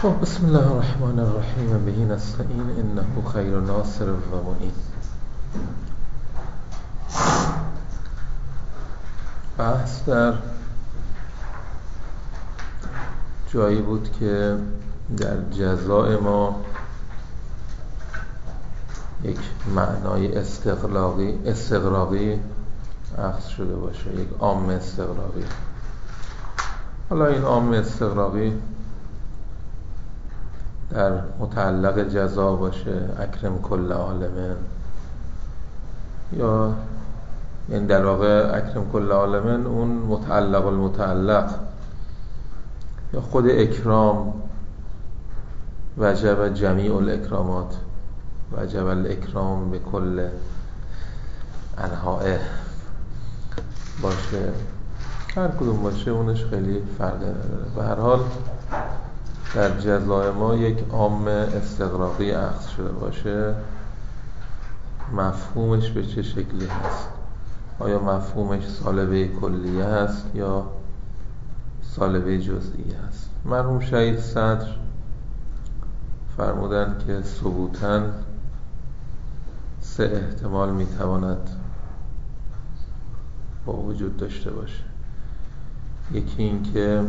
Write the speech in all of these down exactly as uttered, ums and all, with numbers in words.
خب بسم الله الرحمن الرحیم به نستعین انه خیر ناصر و معین. بحث در جایی بود که در جزای ما یک معنای استغراقی استغراقی اخذ شده باشه، یک عام استغراقی. حالا این عام استغراقی در متعلق جزا باشه، اکرم کل عالمین، یا یعنی در واقع اکرم کل عالمین اون متعلق المتعلق، یا خود اکرام وجب جمیع الاکرامات، وجب الاکرام به کل انحائه باشه، هر کدوم باشه اونش خیلی فرقی نداره. به هر حال در جزای ما یک عام استغراقی اخذ شده باشه، مفهومش به چه شکلی هست؟ آیا مفهومش سالبه کلیه هست یا سالبه جزئیه هست؟ مرحوم شهید صدر فرمودن که ثبوتاً سه احتمال میتواند با وجود داشته باشه. یکی این که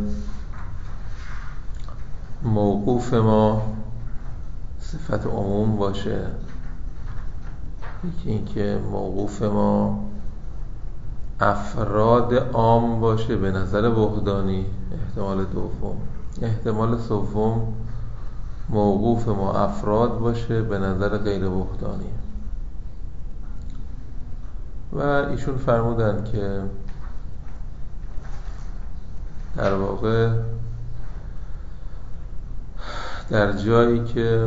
موقوف ما صفت عموم باشه، یکی این که موقوف ما افراد عام باشه به نظر وحدانی، احتمال دوم. احتمال سوم موقوف ما افراد باشه به نظر غیر وحدانی. و ایشون فرمودن که در واقع در جایی که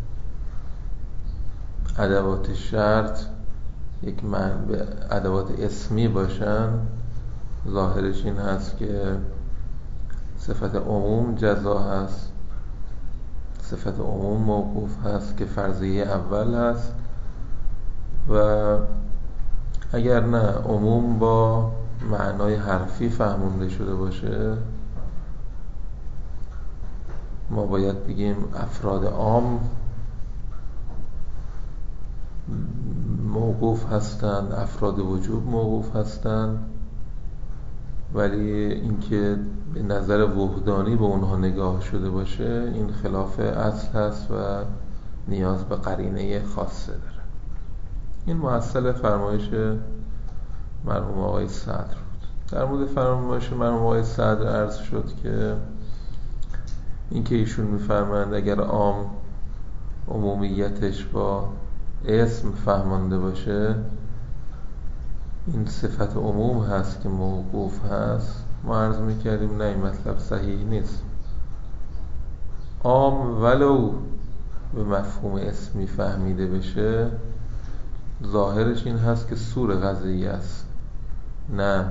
ادوات شرط یک معنی ادوات اسمی باشن، ظاهرش این هست که صفت عموم جزا هست، صفت عموم موقوف هست که فرضیه اول هست. و اگر نه عموم با معنای حرفی فهمونده شده باشه، ما باید بگیم افراد عام موقوف هستند، افراد وجوب موقوف هستند، ولی اینکه به نظر وحدانی به اونها نگاه شده باشه این خلاف اصل هست و نیاز به قرینه خاصه داره. این محصل فرمایش مرحوم آقای صدر بود. در مورد فرمایش مرحوم آقای صدر عرض شد که این که ایشون میفرمایند اگر عام عمومیتش با اسم فهمانده باشه، این صفت عموم هست که موقوف هست. ما عرض میکردیم نه، این مطلب صحیح نیست. عام ولو به مفهوم اسمی فهمیده بشه، ظاهرش این هست که سور قضیه است، نه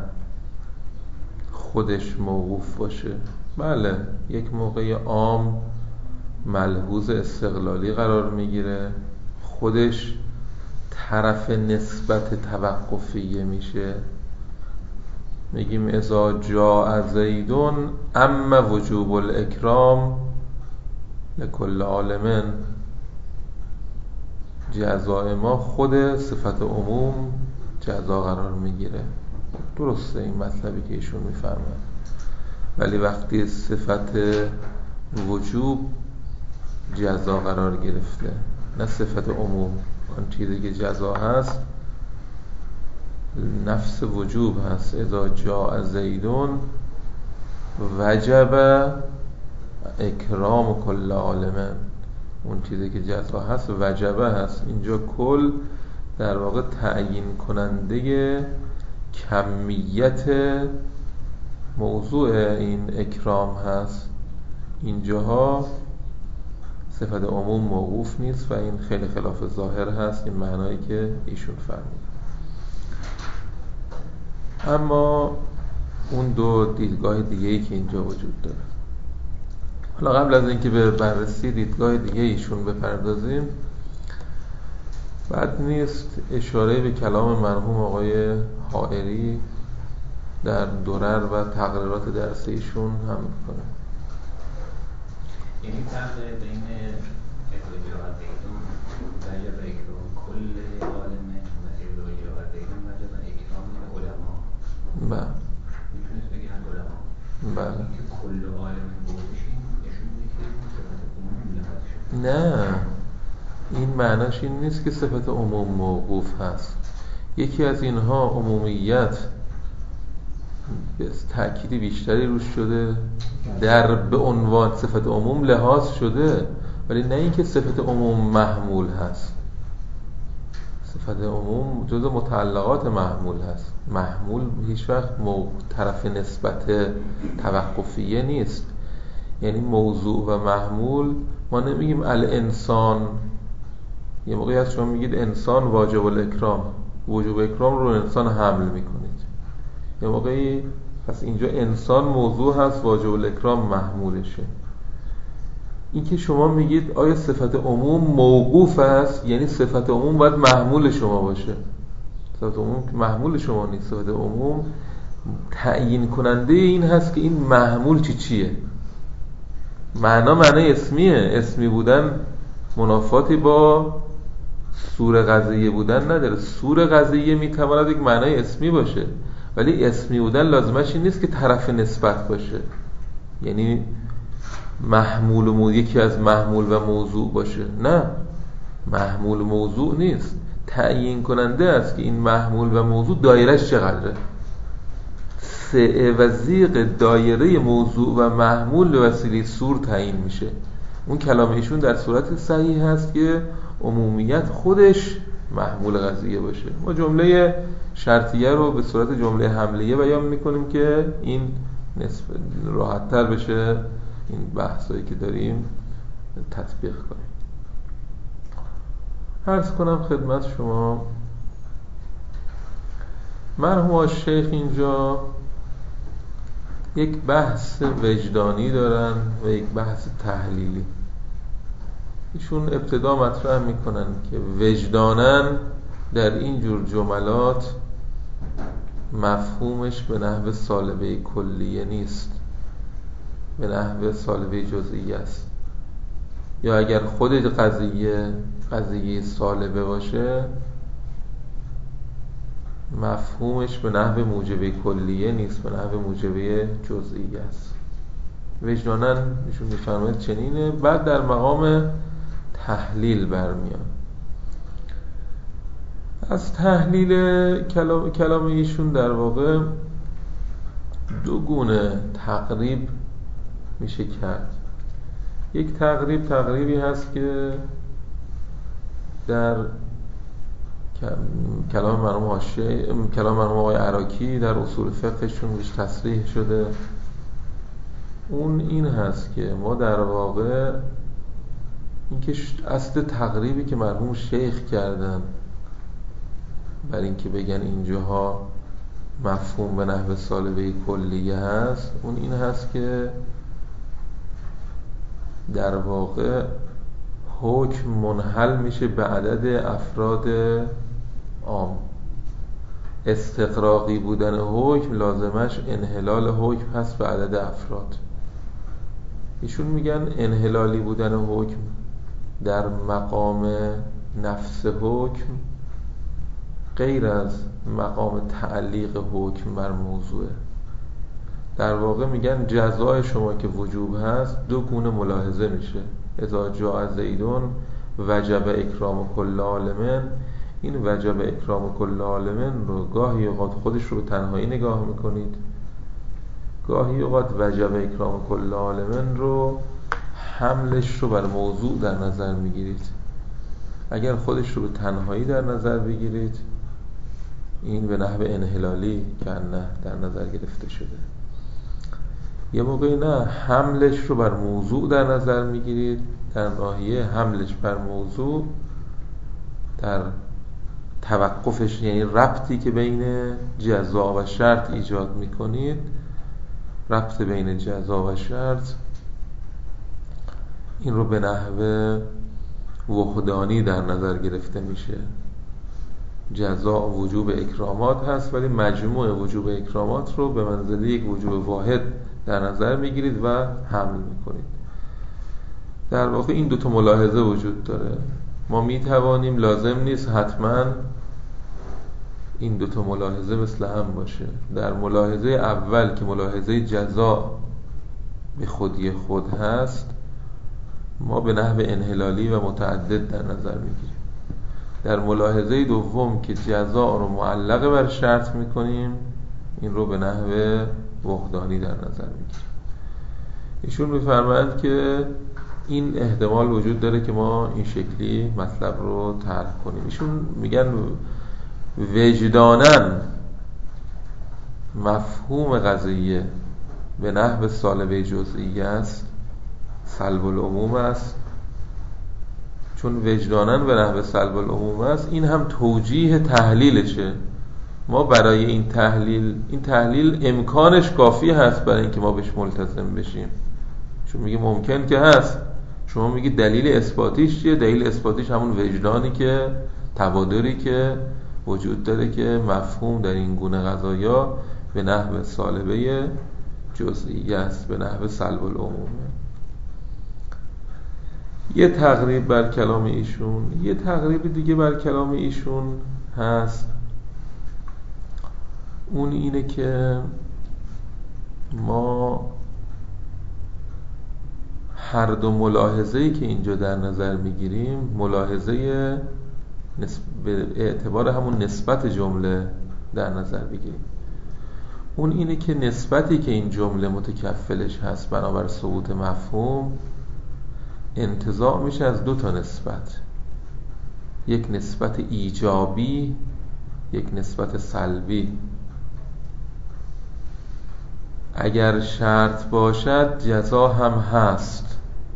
خودش موقوف باشه. بله یک موقع عام ملحوظ استقلالی قرار میگیره، خودش طرف نسبت توقفیه میشه. میگیم اذا جاء زیدون اما وجوب الاکرام لکل عالمین. جزای ما خود صفت عموم جزا قرار میگیره. درسته این مطلبی که ایشون میفرماید، ولی وقتی صفت وجوب جزا قرار گرفته، نه صفت عموم، آن چیزی که جزا هست نفس وجوب هست. اذا جاء زیدون وجب اکرام کل عالمین، اون چیزی که جزا هست وجبه هست. اینجا کل در واقع تعیین کننده کمیت موضوع این اکرام هست. اینجاها صفت عموم موقوف نیست و این خیلی خلاف ظاهر هست، این معنایی که ایشون فرمود. اما اون دو دیدگاه دیگه‌ای که اینجا وجود داره، حالا قبل از اینکه به بررسی دیدگاه دیگه ایشون بپردازیم، بد نیست اشاره به کلام مرحوم آقای حائری در درر و تقریرات درس ایشون هم کنه. یعنی فرق بین اجراء دیدون وجب اکرام کل عالمه و اجراء دیدون وجب اکرام علما. بله میتونید بگی هم علما. بله که کل عالمه بودشین نشون میده که صفت عموم لحاظ شد. نه، این معناش این نیست که صفت عموم موقوف هست. یکی از اینها عمومیت تأکید بیشتری روش شده، در به عنوان صفت عموم لحاظ شده، ولی نه اینکه صفت عموم محمول هست. صفت عموم جزء متعلقات محمول هست. محمول هیچ وقت طرف نسبت توقفیه نیست. یعنی موضوع و محمول، ما نمیگیم الانسان. یه موقعی هست شما میگید انسان واجب الاکرام، وجوب اکرام رو انسان حمل میکنید. یه موقعی پس اینجا انسان موضوع هست، واجب الاکرام محمولشه. این که شما میگید آیا صفت عموم موقوف است، یعنی صفت عموم باید محمول شما باشه. صفت عموم محمول شما نیست. صفت عموم تعیین کننده این هست که این محمول چی چیه. معنا معنی اسمیه. اسمی بودن منافاتی با سور قضیه بودن نداره. سور قضیه میتواند یک معنی اسمی باشه، ولی اسمی بودن لازمش این نیست که طرف نسبت باشه. یعنی محمول و موضوع یکی از محمول و موضوع باشه. نه، محمول و موضوع نیست. تعیین کننده است که این محمول و موضوع دایرهش چقدره. سعه و زیغ دایره موضوع و محمول به وسیله سور تعیین میشه. اون کلام ایشون در صورت صحیح هست که عمومیت خودش محمول قضیه باشه. ما جمله شرطیه رو به صورت جمله حملیه بیان میکنیم که این نسبت راحت‌تر بشه این بحثایی که داریم تطبیق کنیم. عرض کنم خدمت شما، مرحوم شیخ اینجا یک بحث وجدانی دارن و یک بحث تحلیلی. ایشون ابتدا مطرح میکنن که وجدانن در این جور جملات مفهومش به نحو سالبه کلیه نیست، به نحو سالبه جزئیه است. یا اگر خود قضیه قضیه سالبه باشه، مفهومش به نحو موجبه کلیه نیست، به نحو موجبه جزئیه است. وجدانن ایشون میفرماید چنینه. بعد در مقام تحلیل برمیان. از تحلیل کلام کلام ایشون در واقع دو گونه تقریب میشه کرد. یک تقریب تقریبی هست که در کلام مرحوم حاشیه کلام مرحوم آقای عراقی در اصول فقهشون بهش تصریح شده. اون این هست که ما در واقع این که اصل تقریبی که مرحوم شیخ کردن برای اینکه بگن اینجاها مفهوم به نحو سالبه کلیه هست، اون این هست که در واقع حکم منحل میشه به عدد افراد عام. استقراقی بودن حکم لازمش انحلال حکم هست به عدد افراد. ایشون میگن انحلالی بودن حکم در مقام نفس حکم غیر از مقام تعلیق حکم بر موضوعه. در واقع میگن جزای شما که وجوب هست دو گونه ملاحظه میشه. اذا جاء زیدون وجب اکرام کل عالمن. این وجب اکرام کل عالمن رو گاهی اوقات خودش رو به تنهایی نگاه میکنید، گاهی اوقات وجب اکرام کل عالمن رو حملش رو بر موضوع در نظر میگیرید. اگر خودش رو به تنهایی در نظر بگیرید، این به نحو انحلالی که نه در نظر گرفته شده. یه موقعی نه، حملش رو بر موضوع در نظر میگیرید. در ناحیه حملش بر موضوع، در توقفش، یعنی ربطی که بین جزا و شرط ایجاد میکنید، ربط بین جزا و شرط، این رو به نحو وحدانی در نظر گرفته میشه. جزا وجوب اکرامات هست، ولی مجموع وجوب اکرامات رو به منزله یک وجوب واحد در نظر میگیرید و حمل میکنید. در واقع این دوتا ملاحظه وجود داره. ما می توانیم، لازم نیست حتما این دوتا ملاحظه مثل هم باشه. در ملاحظه اول که ملاحظه جزا به خودی خود هست، ما به نحو انحلالی و متعدد در نظر میگیریم. در ملاحظه دوم که جزا رو معلق بر شرط میکنیم، این رو به نحو وحدانی در نظر میگیریم. ایشون میفرمایند که این احتمال وجود داره که ما این شکلی مطلب رو طرح کنیم. ایشون میگن وجداناً مفهوم قضیه به نحو سالبه جزئی است، سلب العموم است. چون وجداناً به نحو سلب العموم است، این هم توجیه تحلیلشه. ما برای این تحلیل این تحلیل امکانش کافی هست برای اینکه ما بهش ملتزم بشیم. چون میگه ممکن که هست، شما میگی دلیل اثباتیش چیه؟ دلیل اثباتیش همون وجدانی که تبادری که وجود داره که مفهوم در این گونه قضایا به نحو سالبه جزئی است، به نحو سلب العمومه. یه تقریب بر کلام ایشون. یه تقریب دیگه بر کلام ایشون هست، اون اینه که ما هر دو ملاحظه‌ای که اینجا در نظر میگیریم، ملاحظه به اعتبار همون نسبت جمله در نظر بگیریم. اون اینه که نسبتی که این جمله متکفلش هست بنابر ثبوت مفهوم، انتزاع میشه از دو تا نسبت، یک نسبت ایجابی، یک نسبت سلبی. اگر شرط باشد جزا هم هست،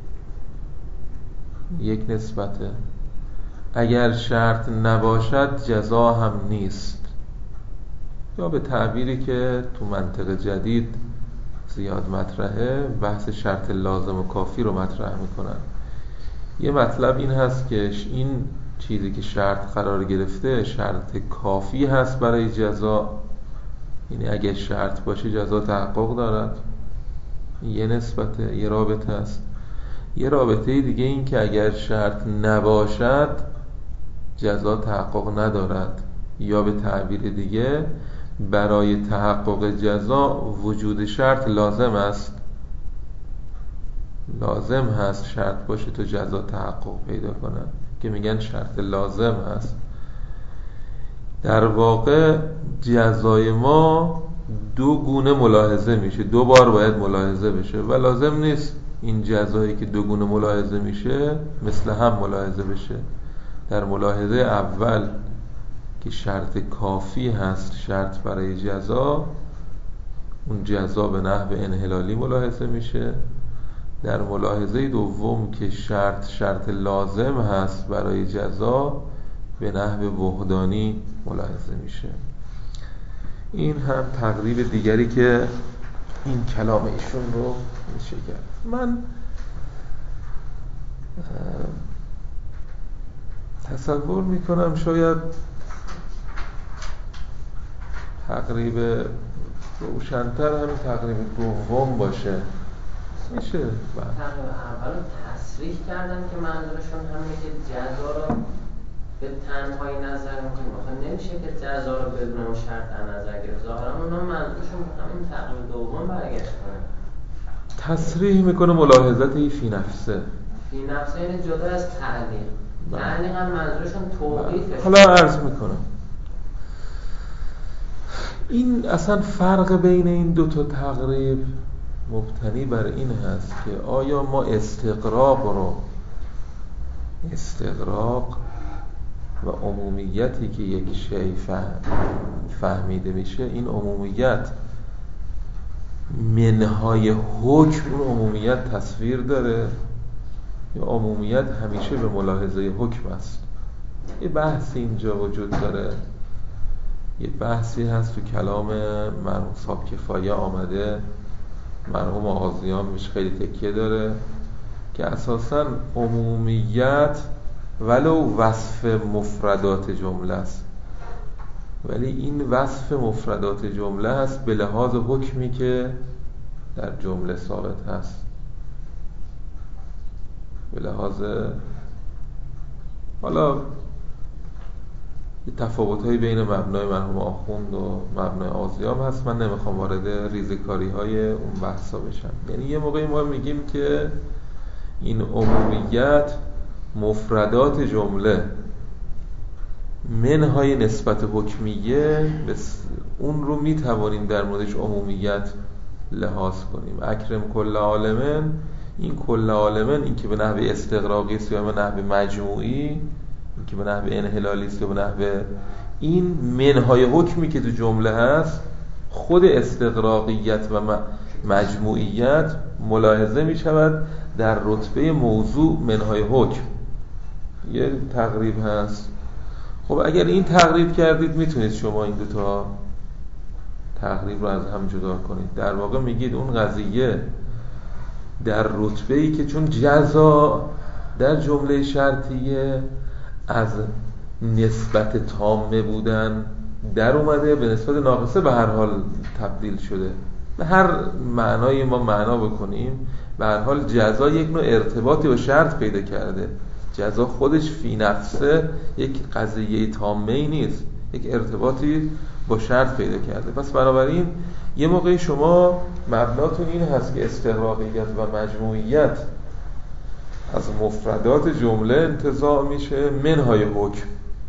یک نسبته. اگر شرط نباشد جزا هم نیست. یا به تعبیری که تو منطق جدید زیاد مطرحه، بحث شرط لازم و کافی رو مطرح میکنن. یه مطلب این هست که این چیزی که شرط قرار گرفته شرط کافی هست برای جزا، یعنی اگه شرط باشه جزا تحقق دارد. یه نسبته، یه رابطه است. یه رابطه دیگه این که اگر شرط نباشد جزا تحقق ندارد، یا به تعبیر دیگه برای تحقق جزا وجود شرط لازم است. لازم هست شرط باشه تو جزا تحقق پیدا کنه، که میگن شرط لازم هست. در واقع جزای ما دو گونه ملاحظه میشه، دو بار باید ملاحظه بشه و لازم نیست این جزایی که دو گونه ملاحظه میشه مثل هم ملاحظه بشه. در ملاحظه اول که شرط کافی هست شرط برای جزا، اون جزا به نحو انحلالی ملاحظه میشه. در ملاحظه دوم که شرط شرط لازم هست برای جزا، به نحو وحدانی ملاحظه میشه. این هم تقریب دیگری که این کلام ایشون رو میشه کرد. من تصور میکنم شاید تقریب روشن‌تر همین تقریب دوم باشه. میشه تقریب اول تصریح کردن که منظورشون همینه که جزا رو به تنهایی نظر میکنیم. آخه نمیشه که جزا رو بدون اون شرط در نظر گرفت. ظاهرا اونا منظورشون همین تقریب دوم برگشت کنه. تصریح میکنه ملاحظتی فی نفسه. فی نفسه یعنی جدا از تعلیق. تعلیق هم منظورشون توقیفه. حالا عرض میکنم این اصلا فرق بین این دو تا تقریب مبتنی بر این هست که آیا ما استقراق رو استقراق و عمومیتی که یک شیء فهمیده میشه، این عمومیت منهای حکم اون عمومیت تصویر داره یا عمومیت همیشه به ملاحظه حکم است. یه بحثی اینجا وجود داره. یه بحثی هست تو کلام مرحوم صاحب کفایه آمده، مرحوم آغازیان بهش خیلی تکیه داره، که اساساً عمومیت ولو وصف مفردات جمله است، ولی این وصف مفردات جمله هست به لحاظ حکمی که در جمله ثابت هست. به لحاظ حالا تفاوت‌هایی بین مبنای مرحوم آخوند و مبنای آذیاب هست، من نمیخوام وارد ریزه‌کاری‌های اون بحثا بشم. یعنی یه موقعی ما میگیم که این عمومیت مفردات جمله منهای نسبت حکمیه، اون رو میتوانیم در موردش عمومیت لحاظ کنیم. اکرم کل عالمن، این کل عالمن این که به نحو استغراقی است یا به نحو مجموعی، این که به نحو انحلالی است یا به نحو این منهای حکمی که تو جمله هست، خود استغراقیت و مجموعیت ملاحظه می شود در رتبه موضوع منهای حکم. یه تقریب هست. خب اگر این تقریب کردید میتونید شما این دوتا تقریب رو از هم جدا کنید. در واقع میگید اون قضیه در رتبه‌ای که چون جزا در جمله شرطیه از نسبت تامه بودن در اومده به نسبت ناقصه به هر حال تبدیل شده. به هر معنای ما معنا بکنیم، به هر حال جزا یک نوع ارتباطی با شرط پیدا کرده. جزا خودش فی نفسه یک قضیه تامه‌ای نیست، یک ارتباطی با شرط پیدا کرده. پس بنابراین یه موقعی شما مبناتون این هست که استغراقیت و مجموعیت از مفردات جمله انتزاع میشه منهای حکم.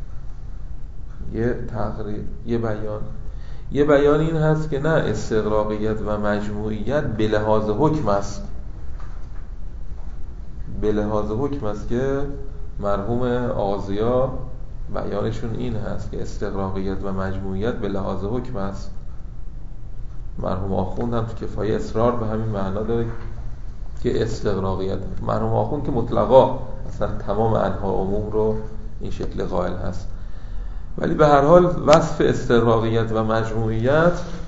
یه تقریب، یه بیان یه بیان این هست که نه، استغراقیت و مجموعیت به لحاظ حکم است. به لحاظ حکم است که مرحوم آذیا بیانشون این هست که استغراقیت و مجموعیت به لحاظ حکم است. مرحوم آخوند هم تو کفایه اصرار به همین معنا داره که استغراقیت، مرحوم آخوند که مطلقا اصلا تمام انواع عموم رو این شکل قائل هست. ولی به هر حال وصف استغراقیت و مجموعیت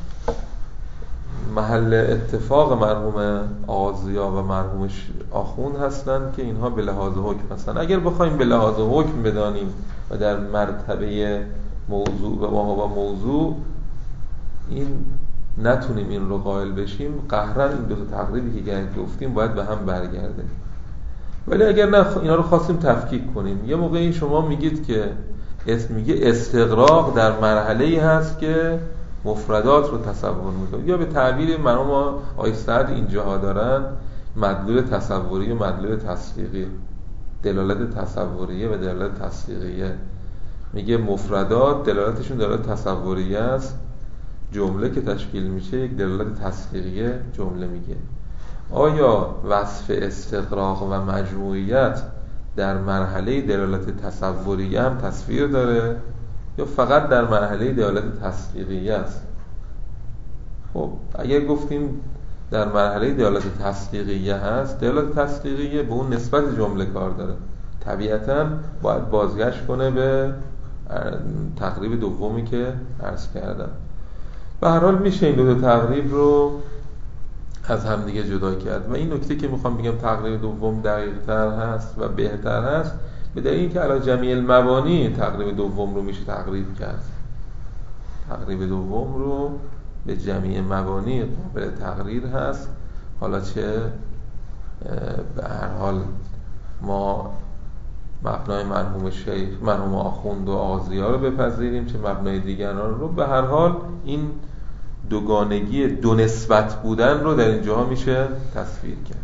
محل اتفاق مرحوم آذیا و مرحوم آخوند هستند که اینها به لحاظ حکم هستند. اگر بخوایم به لحاظ حکم بدانیم و در مرتبه موضوع و ما با موضوع این نتونیم این رو قائل بشیم، قهرن این دو تا تقریبی که گفتیم باید به هم برگرده. ولی اگر نه اینا رو خواستیم تفکیک کنیم، یه موقعی شما میگید که اسم میگه استغراق در مرحله‌ای هست که مفردات رو تصور میکنه، یا به تعبیر مرحوم آقای سعد اینجاها دارن مدلول تصوری و مدلول تصدیقی، دلالت تصوریه و دلالت تصدیقیه. میگه مفردات دلالتشون دلالت تصوریه است، جمله که تشکیل میشه یک دلالت تصدیقیه جمله میگه. آیا وصف استغراق و مجموعیت در مرحله دلالت تصوریه هم تصویر داره یا فقط در مرحله دلالت تصدیقیه است؟ خب اگر گفتیم در مرحله دلالت تصدیقیه هست، دلالت تصدیقیه به اون نسبت جمله کار داره، طبیعتاً باید بازگشت کنه به تقریب دومی که عرض کردم. به هر حال میشه این دو تا تقریب رو از هم دیگه جدا کرد. و این نکته که میخوام بگم تقریب دوم دقیق‌تر هست و بهتر هست به دلیل اینکه علی جمیع المبانی تقریب دوم رو میشه تقریب کرد. تقریب دوم رو به جمیع مبانی قابل تقریر هست. حالا چه به هر حال ما مبنای مرحوم شیخ مرحوم آخوند و آذیا رو بپذیریم، چه مبنای دیگران رو، به هر حال این دوگانگی دو نسبت بودن رو در اینجاها میشه تصویر کرد.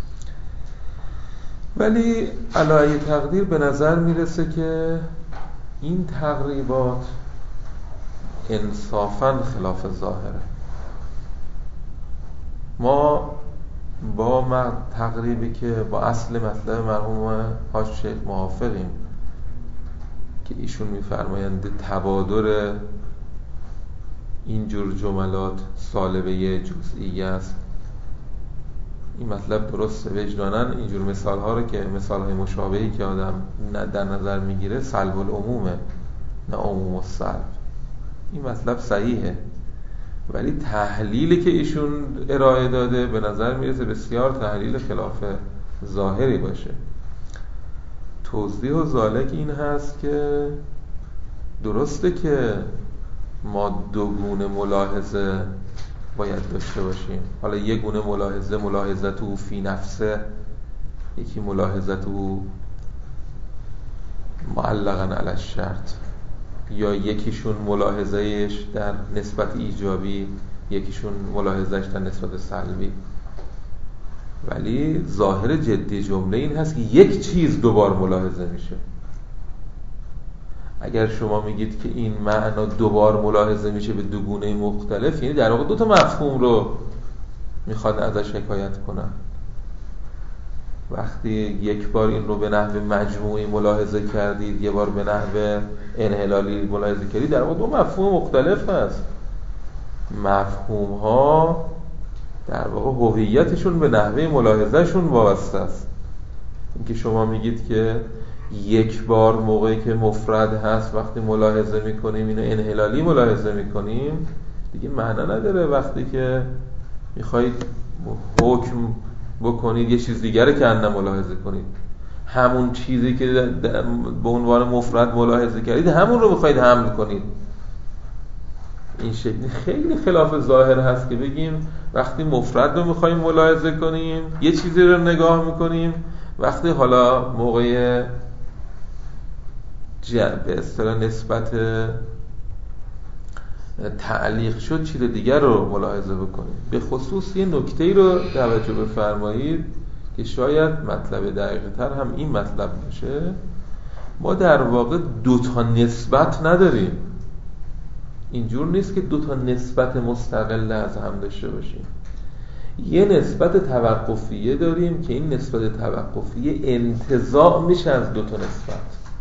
ولی علی تقدیر به نظر میرسه که این تقریبات انصافاً خلاف ظاهره. ما با تقریبی که با اصل مطلب مرحوم حاج شیخ موافقیم که ایشون میفرمایند تبادر اینجور جملات سالبه جزئیه است. این مطلب درسته، وجداناً اینجور مثال ها رو که مثال های مشابهی که آدم در نظر میگیره سلب العمومه نه عموم السلب. این مطلب صحیحه، ولی تحلیلی که ایشون ارائه داده به نظر میرسه بسیار تحلیل خلاف ظاهری باشه. توضیح و ذالک این هست که درسته که ما دو گونه ملاحظه باید داشته باشیم. حالا یک گونه ملاحظه ملاحظه تو فی نفسه یکی ملاحظت او معلقاً علی الشرط، یا یکیشون ملاحظهش در نسبت ایجابی، یکیشون ملاحظهش در نسبت سلبی. ولی ظاهر جدی جمله این هست که یک چیز دوبار ملاحظه میشه. اگر شما میگید که این معنا دوبار ملاحظه میشه به دو گونه مختلف، یعنی در واقع دو تا مفهوم رو میخواد ازش حکایت کنن. وقتی یک بار این رو به نحو مجموعی ملاحظه کردید، یه بار به نحو انحلالی ملاحظه کردید، در واقع دو مفهوم مختلف هست. مفهوم ها در واقع هویتشون به نحوه ملاحظهشون وابسته است. اینکه شما میگید که یک بار موقعی که مفرد هست وقتی ملاحظه میکنیم اینو انحلالی ملاحظه میکنیم، دیگه معنا نداره. وقتی که میخواید حکم بکنید یه چیز دیگره که اندم ملاحظه کنید، همون چیزی که به عنوان مفرد ملاحظه کردید همون رو بخواید حمل کنید. این شکلی خیلی خلاف ظاهر هست که بگیم وقتی مفرد رو میخوایم ملاحظه کنیم یه چیزی رو نگاه میکنیم، وقتی حالا موقع به اصطلاح نسبت تعلیق شد چیز دیگر رو ملاحظه بکنیم. به خصوص یه نکته‌ای رو توجه بفرمایید که شاید مطلب دقیق‌تر هم این مطلب باشه. ما در واقع دو تا نسبت نداریم. اینجور نیست که دو تا نسبت مستقل از هم داشته باشیم. یه نسبت توقفیه داریم که این نسبت توقفیه انتزاع میشه از دو تا نسبت.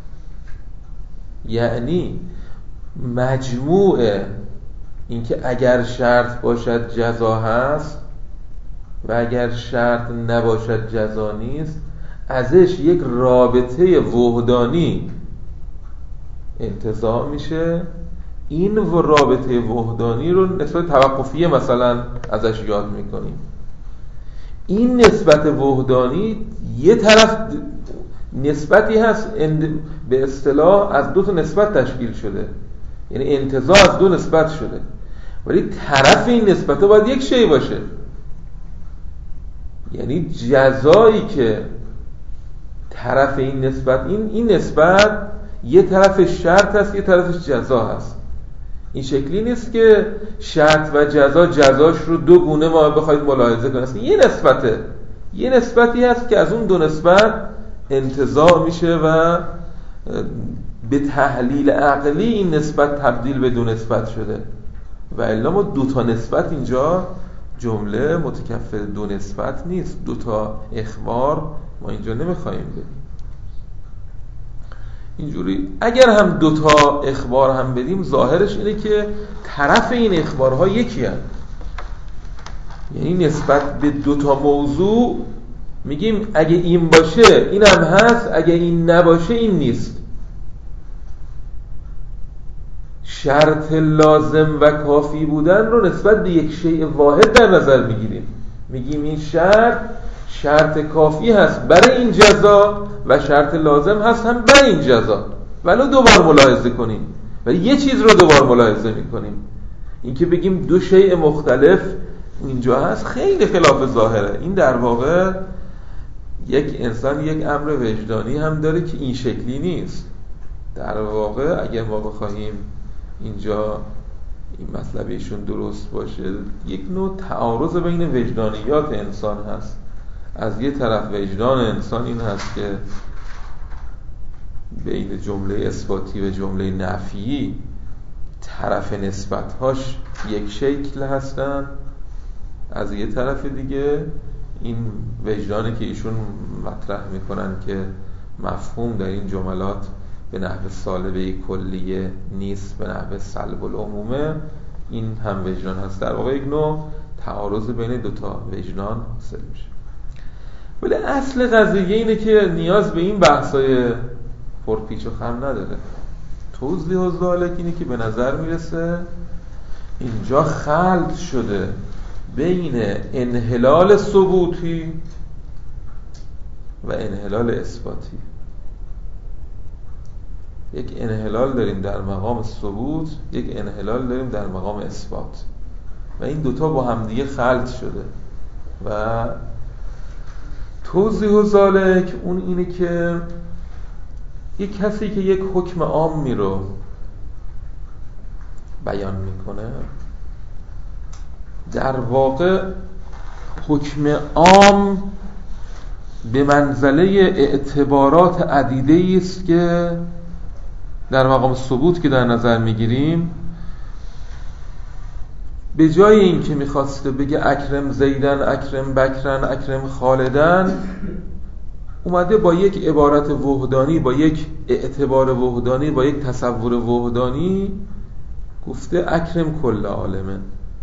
یعنی مجموع اینکه اگر شرط باشد جزا هست و اگر شرط نباشد جزا نیست، ازش یک رابطه وحدانی انتزاع میشه. این و رابطه وحدانی رو نسبت توقفیه مثلا ازش یاد میکنیم. این نسبت وحدانی یه طرف نسبتی هست به اصطلاح از دو تا نسبت تشکیل شده، یعنی انتزاع از دو نسبت شده، ولی طرف این نسبت ها باید یک شی باشه. یعنی جزایی که طرف این نسبت این این نسبت یه طرف شرط هست یه طرفش جزا هست. این شکلی نیست که شرط و جزا جزاش رو دو گونه ما بخواید ملاحظه کنید. یه نسبته، یه نسبتی هست که از اون دو نسبت انتزاع میشه و به تحلیل عقلی این نسبت تبدیل به دو نسبت شده. و الا ما دو تا نسبت اینجا جمله متکفل دو نسبت نیست. دو تا اخبار ما اینجا نمیخوایم بدیم. اینجوری اگر هم دو تا اخبار هم بدیم ظاهرش اینه که طرف این اخبارها یکی هست. یعنی نسبت به دو تا موضوع میگیم اگه این باشه این هم هست، اگه این نباشه این نیست. شرط لازم و کافی بودن رو نسبت به یک شیء واحد در نظر میگیریم. میگیم این شرط شرط کافی هست برای این جزا و شرط لازم هست هم برای این جزا، ولو دوبار ملاحظه کنیم، ولی یه چیز رو دوبار ملاحظه میکنیم. این که بگیم دو شیء مختلف اینجا هست خیلی خلاف ظاهره. این در واقع یک انسان یک امر وجدانی هم داره که این شکلی نیست. در واقع اگه ما بخواهیم اینجا این مطلب ایشون درست باشه، یک نوع تعارض بین وجدانیات انسان هست. از یه طرف وجدان انسان این هست که بین جمله اثباتی و جمله نفیی طرف نسبت‌هاش یک شکل هستن. از یه طرف دیگه این وجدانی که ایشون مطرح میکنن که مفهوم در این جملات به نحو سالبه کلیه نیست، به نحو سلب العمومه، این هم وجدان هست. در واقع یک نوع تعارض بین دوتا وجدان حاصل میشه. ولی اصل قضیه اینه که نیاز به این بحثای پرپیچ و خم نداره. توضیح و ذالک اینه که به نظر میرسه اینجا خلط شده بین انحلال ثبوتی و انحلال اثباتی. یک انحلال داریم در مقام ثبوت، یک انحلال داریم در مقام اثبات، و این دوتا با همدیگه خلط شده و توضیح ذالک اون اینه که یک کسی که یک حکم عامی رو بیان میکنه، در واقع حکم عام به منزله اعتبارات عدیده است که در مقام ثبوت که در نظر میگیریم، به جای این که میخواسته بگه اکرم زیدن، اکرم بکرن، اکرم خالدن، اومده با یک عبارت وحدانی، با یک اعتبار وحدانی، با یک تصور وحدانی گفته اکرم کل عالمه.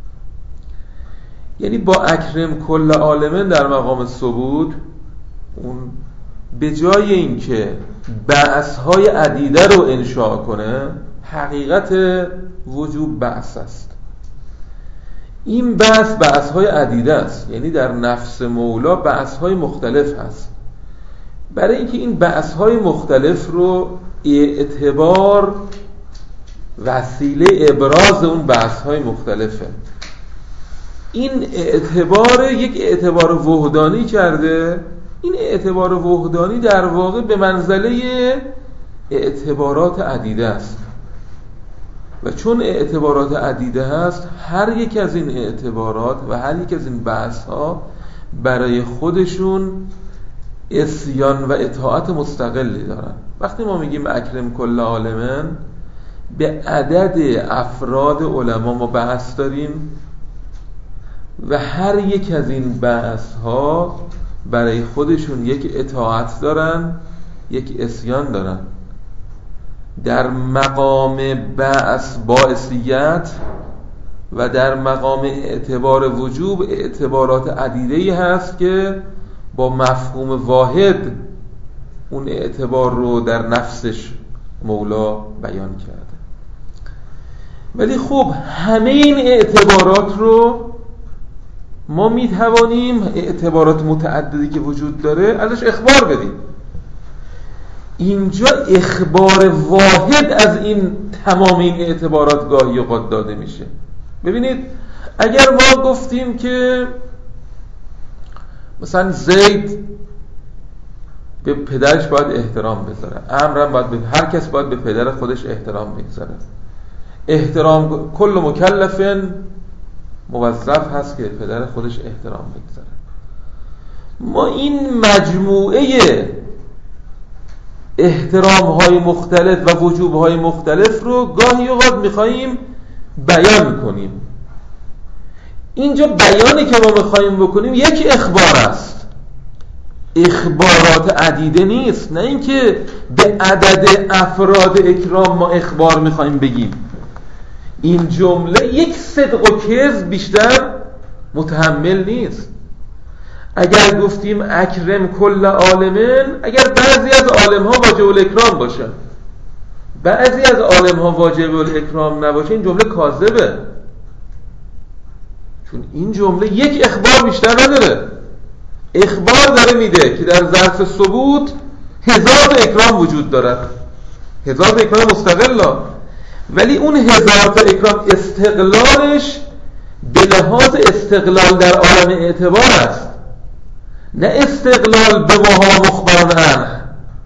یعنی با اکرم کل عالمه در مقام ثبوت اون به جای این که بعث‌های عدیده رو انشاء کنه، حقیقت وجوب بعث است. این بعث بعث‌های عدیده است، یعنی در نفس مولا بعث‌های مختلف هست. برای اینکه این بعث‌های مختلف رو اعتبار وسیله ابراز اون بعث‌های مختلفه، این اعتبار یک اعتبار وحدانی کرده. این اعتبار وحدانی در واقع به منزله اعتبارات عدیده است و چون اعتبارات عدیده هست، هر یک از این اعتبارات و هر یک از این بحث‌ها برای خودشون عصیان و اطاعت مستقلی دارن. وقتی ما میگیم اکرم کل عالمن، به عدد افراد علما ما بحث داریم و هر یک از این بحث‌ها برای خودشون یک اطاعت دارن، یک عصیان دارن. در مقام بعث باعثیت و در مقام اعتبار وجوب اعتبارات عدیده‌ای هست که با مفهوم واحد اون اعتبار رو در نفسش مولا بیان کرده. ولی خب همه این اعتبارات رو ما میتوانیم، اعتبارات متعددی که وجود داره، ازش اخبار بدیم. اینجا اخبار واحد از این تمام این اعتبارات گاهی اوقات داده میشه. ببینید اگر ما گفتیم که مثلا زید به پدرش باید احترام بذاره، امرم باید به هر کس باید به پدر خودش احترام بذاره، احترام کل مکلفن موظف هست که پدر خودش احترام بگذاره. ما این مجموعه احترام های مختلف و وجوب های مختلف رو گاهی اوقات میخواییم بیان کنیم. اینجا بیانی که ما میخواییم بکنیم یک اخبار است، اخبارات عدیده نیست. نه اینکه به عدد افراد اکرام ما اخبار میخواییم بگیم. این جمله یک صدق و کذب بیشتر متحمل نیست. اگر گفتیم اکرم کل عالمن، اگر بعضی از عالم ها واجب الاکرام باشه، بعضی از عالم ها واجب الاکرام نباشه، این جمله کاذبه. چون این جمله یک اخبار بیشتر نداره. اخبار داره میده که در ظرف ثبوت هزار اکرام وجود دارد، هزار اکرام مستقلا، ولی اون هزار تا اکرام استقلالش به لحاظ استقلال در عالم اعتبار است، نه استقلال به ماها مخبران عنه.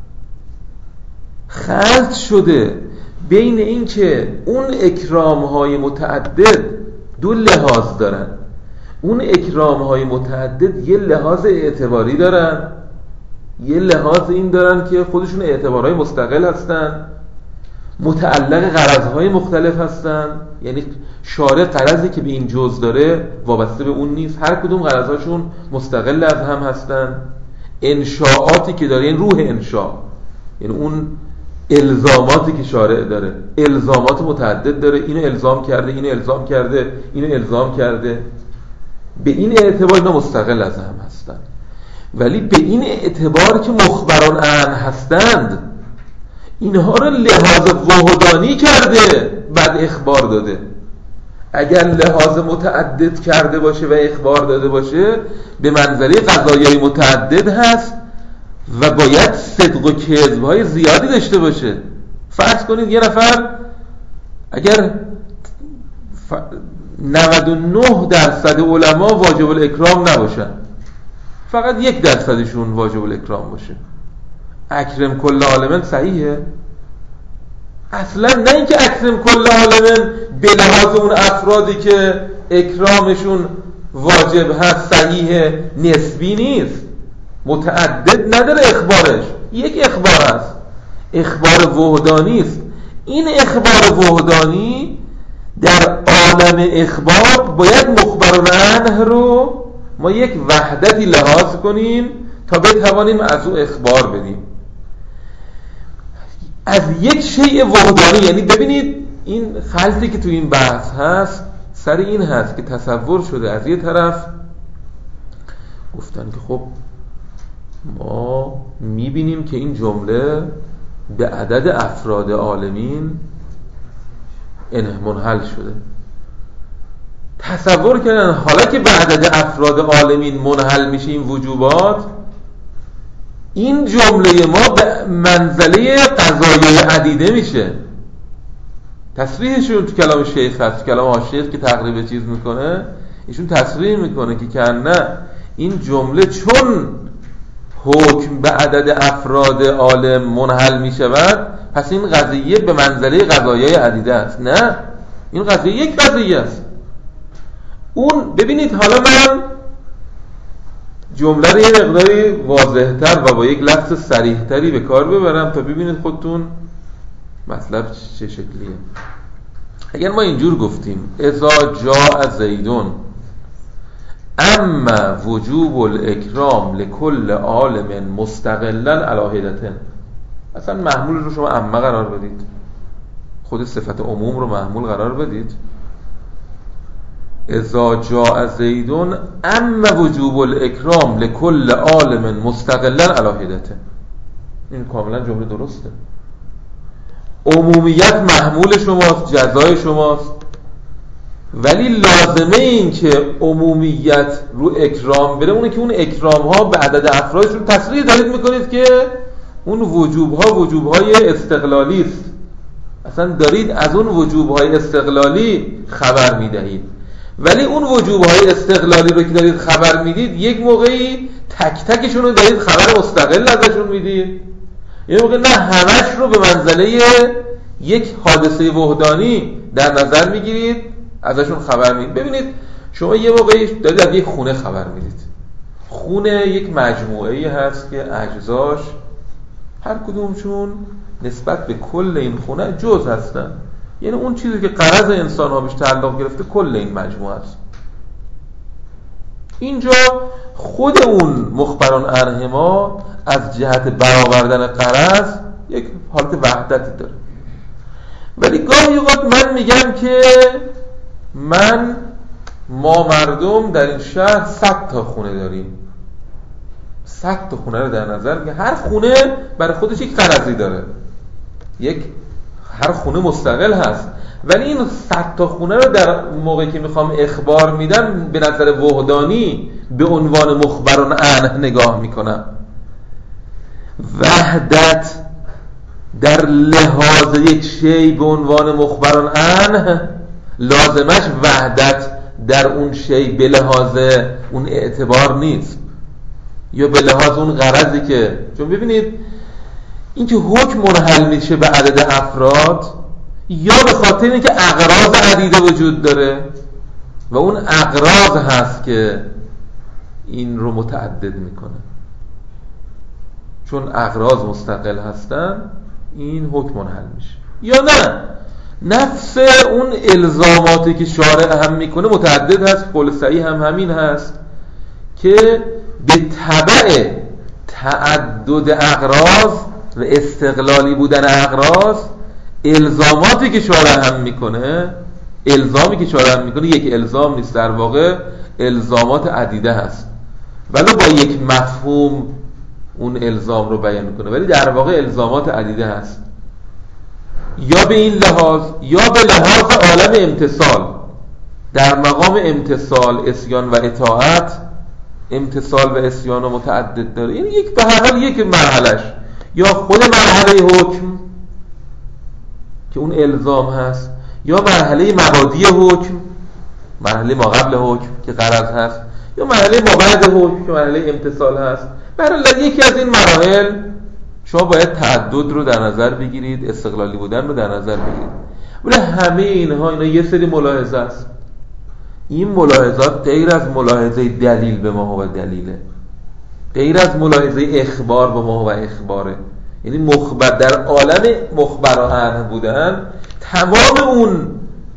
خلط شده بین این که اون اکرام‌های متعدد دو لحاظ دارن، اون اکرام‌های متعدد یه لحاظ اعتباری دارن، یه لحاظ این دارن که خودشون اعتبارهای مستقل هستن، متعلق غرضهای مختلف هستن. یعنی شارع غرضی که به این جز داره وابسته به اون نیست، هر کدوم غرضهاشون مستقل از هم هستن. انشاءاتی که داره، این روح انشاء، یعنی اون الزاماتی که شارع داره، الزامات متعدد داره، اینو الزام کرده، اینو الزام کرده، اینو الزام کرده، به این اعتبار اینا مستقل از هم هستن. ولی به این اعتبار که مخبران عنه هستند، اینها رو لحاظ وحدانی کرده بعد اخبار داده. اگر لحاظ متعدد کرده باشه و اخبار داده باشه، به منزله قضایای متعدد هست و باید صدق و کذب‌های زیادی داشته باشه. فرض کنید یه نفر اگر نود و نه درصد علما واجب الاکرام نباشن، فقط یک درصدشون واجب الاکرام باشه. اکرم کل عالمن صحیحه؟ اصلا نه اینکه اکرم کل عالمن به لحاظ اون افرادی که اکرامشون واجب هست صحیحه، نسبی نیست، متعدد نداره اخبارش، یک اخبار هست، اخبار وحدانی است. این اخبار وحدانی در عالم اخبار باید مخبرون عنه رو ما یک وحدتی لحاظ کنیم تا بتوانیم از او اخبار بدیم از یک شیء وحدانی. یعنی ببینید این خلطی که تو این بحث هست سر این هست که تصور شده از یه طرف گفتن که خب ما میبینیم که این جمله به عدد افراد عالمین منحل شده. تصور کردن حالا که به عدد افراد عالمین منحل میشه این وجوبات، این جمله ما به منزله قضایای عدیده میشه. تصریحشون تو کلام شیخ هست، تو کلام شیخ که تقریبا چیز میکنه، ایشون تصریح میکنه که کنه این جمله چون حکم به عدد افراد عالم منحل میشود پس این قضیه به منزله قضایای عدیده است. نه، این قضیه یک قضیه است. اون ببینید حالا من جمله رو یه مقداری واضح‌تر و با یک لفظ صریح‌تری به کار ببرم تا ببینید خودتون مطلب چه شکلیه. اگر ما اینجور گفتیم اذا جاء زیدون اما وجوب الاکرام لکل عالم مستقلا علی حدته، اصلا محمول رو شما اما قرار بدید، خود صفت عموم رو محمول قرار بدید. اذا جاء زیدون اما وجوب الاکرام لکل عالم مستقلا علی حدته، این کاملا جمله درسته. عمومیت محمول شماست، جزای شماست، ولی لازمه این که عمومیت رو اکرام بره اونه که اون اکرام ها به عدد افرادشون تصریح دارید میکنید که اون وجوب ها وجوب های استقلالی است، اصلا دارید از اون وجوب های استقلالی خبر میدهید. ولی اون وجوب های استقلالی رو که دارید خبر میدید یک موقعی تک تکشون رو دارید خبر مستقل ازشون میدید، یه موقع نه همش رو به منزله یک حادثه وحدانی در نظر میگیرید ازشون خبر میدید. ببینید شما یه موقعی دارید از یک خونه خبر میدید، خونه یک مجموعه‌ای هست که اجزاش هر کدومشون نسبت به کل این خونه جز هستن، یعنی اون چیزی که غرض انسان ها بهش تعلق گرفته کل این مجموعه است. اینجا خود اون مخبران عنه ما از جهت برآوردن غرض یک حالت وحدتی داره. ولی گاهی اوقات من میگم که من ما مردم در این شهر صد تا خونه داریم، صد تا خونه رو در نظر میگه، هر خونه برای خودش یک غرضی داره، یک هر خونه مستقل هست، ولی این صد تا خونه رو در موقعی که میخوام اخبار میدم به نظر وحدانی به عنوان مخبران عنه نگاه میکنم. وحدت در لحاظ یک شی به عنوان مخبران عنه لازمش وحدت در اون شی به لحاظ اون اعتبار نیست یا به لحاظ اون غرضی که، چون ببینید این که حکم منحل میشه به عدد افراد یا به خاطر اینکه اغراض عدیده وجود داره و اون اغراض هست که این رو متعدد میکنه، چون اغراض مستقل هستن این حکم منحل میشه، یا نه نفس اون الزاماتی که شارع هم میکنه متعدد هست. قول صحیح هم همین هست که به تبع تعدد اغراض و استقلالی بودن اغراض الزاماتی که شارع هم میکنه، الزامی که شارع هم میکنه یک الزام نیست، در واقع الزامات عدیده هست، ولی با یک مفهوم اون الزام رو بیان میکنه، ولی در واقع الزامات عدیده هست. یا به این لحاظ یا به لحاظ عالم امتصال، در مقام امتصال اسیان و اطاعت امتصال و اسیان و متعدد داره، یعنی یک به هر حال یک مرحلش، یا خود مرحله حکم که اون الزام هست، یا مرحله مبادی حکم، مرحله ما قبل حکم که غرض هست، یا مرحله مابعد حکم که مرحله امتثال هست. برای یکی از این مراحل شما باید تعدد رو در نظر بگیرید، استقلالی بودن رو در نظر بگیرید. ولی همه اینها اینا یه سری ملاحظه است. این ملاحظات غیر از ملاحظه دلیل به ما و دلیله، غیر از ملاحظه اخبار به ما و اخباره. یعنی مخبر در عالم مخبر و عنه بودن، تمام اون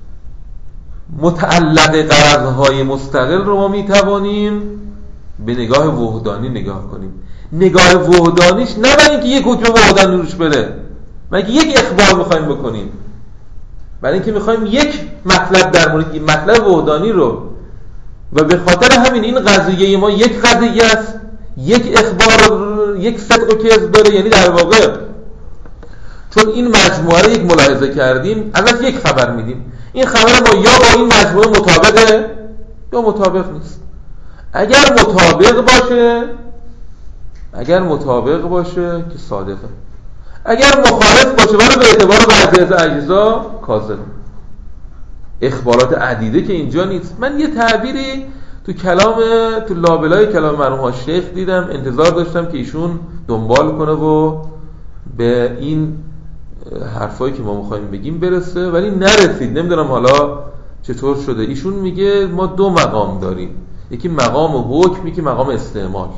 متعلق غرضهای مستقل رو ما میتوانیم به نگاه وحدانی نگاه کنیم. نگاه وحدانیش نه برای اینکه یک حکم وحدانی روش بره، بلکه یک اخبار میخوایم بکنیم، برای اینکه میخوایم یک مطلب در مورد این مطلب وحدانی رو، و به خاطر همین این قضیه ما یک قضیه است، یک اخبار، یک صدق و کذب داره. یعنی در واقع چون این مجموعه رو یک ملاحظه کردیم، ازش یک خبر میدیم. این خبر ما یا با این مجموعه مطابقه یا مطابق نیست. اگر مطابق باشه اگر مطابق باشه که صادقه، اگر مخالف باشه ولی به اعتبار بعضی از اجزا کاذب. اخبارات عدیده که اینجا نیست. من یه تعبیری تو کلام تو لابلای کلام مرحوم شیخ دیدم، انتظار داشتم که ایشون دنبال کنه و به این حرفایی که ما می‌خوایم بگیم برسه، ولی نرسید. نمیدونم حالا چطور شده. ایشون میگه ما دو مقام داریم، یکی مقام حکم، یکی مقام استعمال.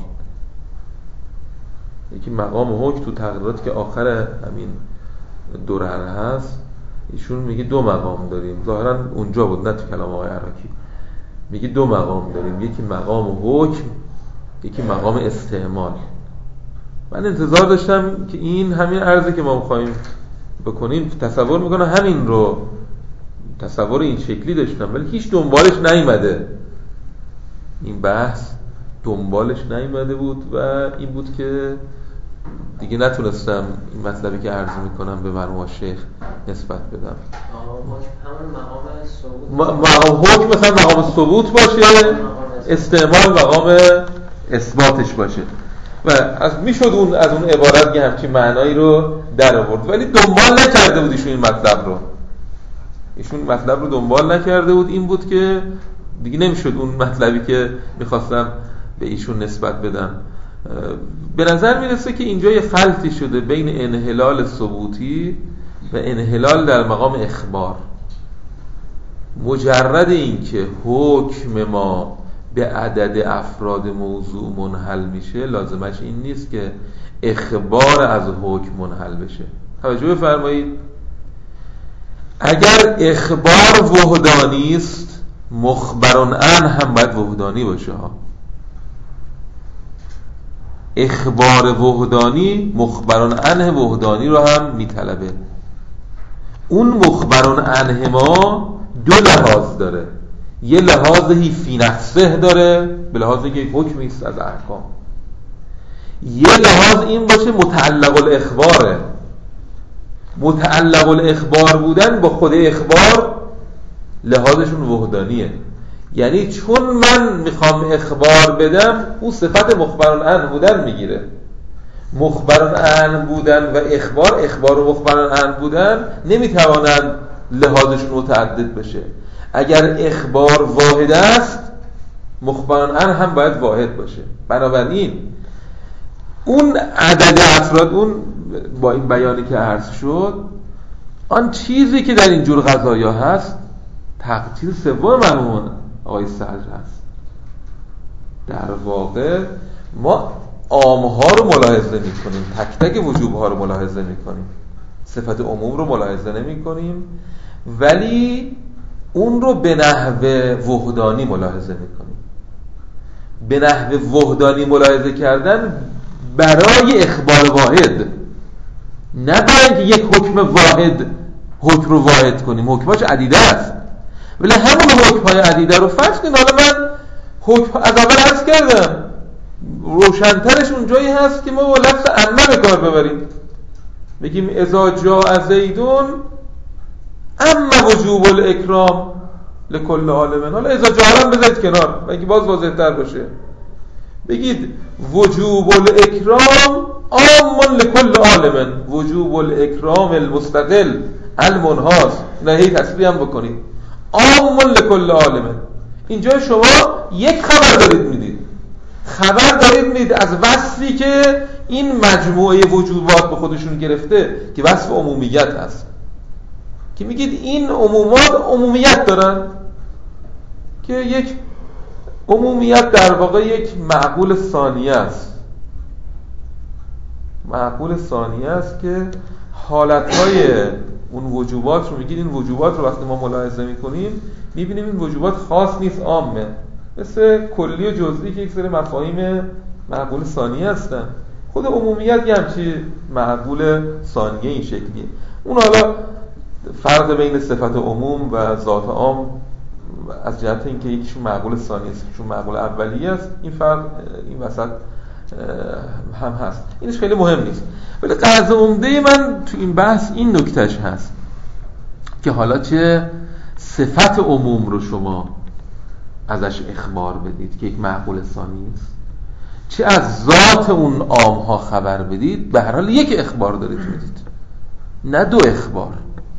یکی مقام حکم تو تقریرات که آخر همین دوره هست، ایشون میگه دو مقام داریم. ظاهرا اونجا بود، نه تو کلام آقای عراقی. میگه دو مقام داریم، یکی مقام حکم، یکی مقام استعمال. من انتظار داشتم که این همین عرضی که ما می‌خوایم بکنیم، تصور میکنم همین رو تصور این شکلی داشتم، ولی هیچ دنبالش نیامده. این بحث دنبالش نیامده بود و این بود که دیگه نتونستم این مطلبی که عرض میکنم به مرحوم شیخ نسبت بدم. مقام حکم مثلا مقام ثبوت باشه، استعمال مقام اثباتش باشه. و از میشد اون از اون عبارت که همچین معنایی رو در آورد، ولی دنبال نکرده بود ایشون این مطلب رو. ایشون مطلب رو دنبال نکرده بود. این بود که دیگه نمیشد اون مطلبی که میخواستم به ایشون نسبت بدم. به نظر میرسه که اینجا یه خلطی شده بین انحلال ثبوتی و انحلال در مقام اخبار. مجرد این که حکم ما به عدد افراد موضوع منحل میشه، لازمش این نیست که اخبار از حکم منحل بشه. توجه بفرمایید، اگر اخبار وحدانی است، مخبرون عنه هم باید وحدانی باشه ها. اخبار وحدانی مخبرون عنه وحدانی رو هم میطلبه. اون مخبرون عنه ما دو لحاظ داره. یه لحاظی فی نفسه داره، به لحاظی که حکمی است از احکام. یه لحاظ این باشه متعلق الاخباره. متعلق الاخبار بودن با خود اخبار لحاظشون وحدانیه. یعنی چون من میخوام اخبار بدم، اون صفت مخبران عنه بودن میگیره. مخبران عنه بودن و اخبار اخبار و مخبران عنه بودن نمیتوانند لحاظشون متعدد بشه. اگر اخبار واحد است، مخبران عنه هم باید واحد باشه. بنابراین اون عدد افراد، اون با این بیانی که عرض شد، آن چیزی که در این جور قضایا هست، تقدیر سوم مرحوم آقای صدر هست. در واقع ما عامها رو ملاحظه می کنیم، تک تک وجوبها رو ملاحظه می کنیم، صفت عموم رو ملاحظه نمی کنیم، ولی اون رو به نحو وحدانی ملاحظه می کنیم. به نحو وحدانی ملاحظه کردن برای اخبار واحد، نه برای یک حکم واحد حکم رو واحد کنیم. حکماش عدیده است، ولی همون حکم‌های عدیده رو فرض کنیم. حالا من حکم از اول عرض کردم، روشن‌ترش اون جایی هست که ما با لفظ عمه به کار ببریم، بگیم اذا جاء زیدون اما وجوب الاکرام لکل عالم. حالا اذا جاء هم بذارید کنار، بگید باز واضح‌تر باشه، بگید وجوب الاکرام عام لکل عالم، وجوب الاکرام المستقل المنحاز. نه هی تصریح هم بکنید عام لکل عالم. اینجا شما یک خبر دارید میدید، خبر دارید میدید از وصفی که این مجموعه وجوبات به خودشون گرفته که وصف عمومیت هست، که میگید این عمومات عمومیت دارن، که یک عمومیت در واقع یک معقول ثانیه است. معقول ثانیه است که حالتهای اون وجوبات رو میگید، این وجوبات رو وقتی ما ملاحظه میکنیم میبینیم این وجوبات خاص نیست، عامه، مثل کلی و جزئی که یک سری مفاهیم معقول ثانیه هستن. خود عمومیت یه همچی معقول ثانیه این شکلیه. اون حالا فرق بین صفت عموم و ذات عام از جهت اینکه یکیشون معقول ثانیه است، یکیشون معقول اولیه است، این فرق این وسط هم هست، اینش خیلی مهم نیست. ولی قضیه عمده من تو این بحث این نکتهش هست که حالا چه صفت عموم رو شما ازش اخبار بدید که یک معقول ثانی است، چه از ذات اون عامها خبر بدید، به هر حال یک اخبار دارید میدید، نه دو اخبار.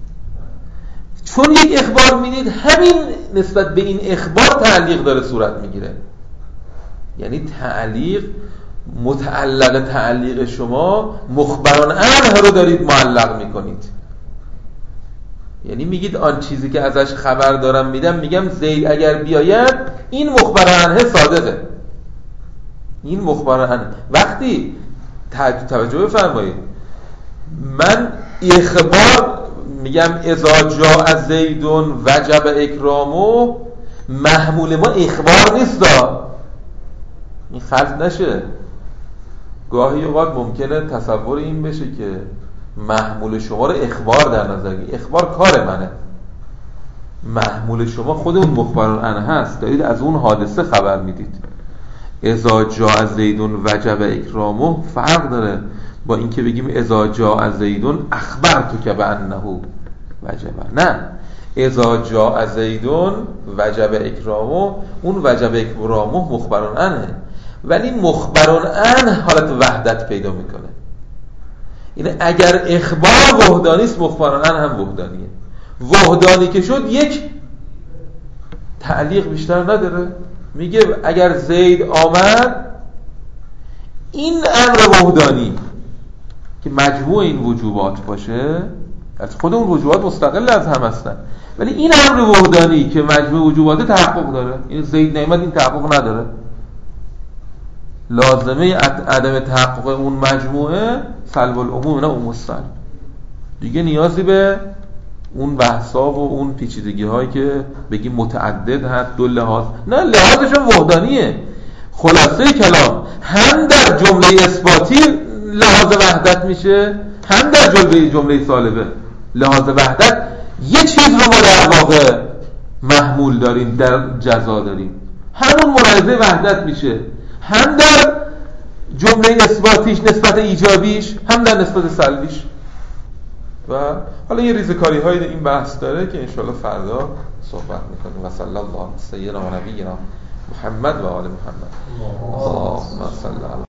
چون یک اخبار میدید، همین نسبت به این اخبار تعلیق داره صورت میگیره. یعنی تعلیق، متعلق تعلیق شما مخبران عنه رو دارید معلق میکنید. یعنی میگید آن چیزی که ازش خبر دارم میدم، میگم زید اگر بیاید این مخبر عنه صادقه، این مخبر عنه. وقتی توجه بفرمایید، من اخبار میگم اذا جاء زیدون وجب اکرامه، محمول ما اخبار نیست، این خلط نشه. گاهی اوقات ممکنه تصور این بشه که محمول شما رو اخبار در نظر گیرید، اخبار کار منه، محمول شما خود اون مخبران عنه هست، دارید از اون حادثه خبر میدید. اذا جاء زیدون وجب اکرامه فرق داره با اینکه بگیم اذا جاء زیدون اخبرتک بانه وجب. نه، اذا جاء زیدون وجب اکرامه، اون وجب اکرامه مخبران عنه، ولی مخبران عنه حالت وحدت پیدا میکنه. یعنی اگر اخبار وحدانی است، مخبران عنه هم وحدانیه. وحدانی که شد یک تعلیق بیشتر نداره، میگه اگر زید آمد، این امر وحدانی که مجموع این وجوبات باشه، از خود اون وجوبات مستقل از هم هستن، ولی این امر وحدانی که مجموع وجوبات تحقق داره، این زید نعمت این تحقق نداره، لازمه عدم تحقق اون مجموعه سلب العموم، نه عموم السلب. دیگه نیازی به اون بحثا و اون پیچیدگی هایی که بگیم متعدد هست، دو لحاظ، نه، لحاظشون وحدانیه. خلاصه کلام هم در جمله اثباتی لحاظ وحدت میشه، هم در جمله جمله سالبه لحاظ وحدت. یه چیز رو ما در واقع محمول داریم، در جزا داریم، همون ملاحظه وحدت میشه، هم در جمله اثباتیش نسبت ایجابیش، هم در نسبت سلبیش. و حالا یه ریزکاری های این بحث داره که انشاءالله فردا صحبت میکنیم. و صلی الله علی سیدنا و نبینا محمد و آل محمد. اللهم صل علی